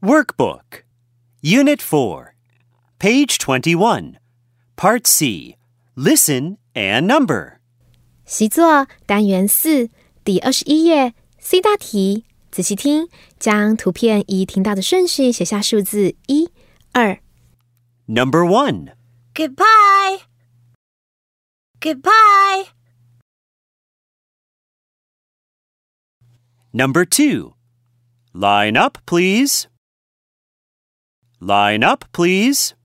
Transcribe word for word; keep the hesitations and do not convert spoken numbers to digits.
Workbook Unit four Page twenty-one Part C Listen and number 习作单元四第二十一页 C 大题，仔细听，将图片依听到的顺序写下数字一、二。 Number one Goodbye. Goodbye. Number two Line up, please. Line up, please.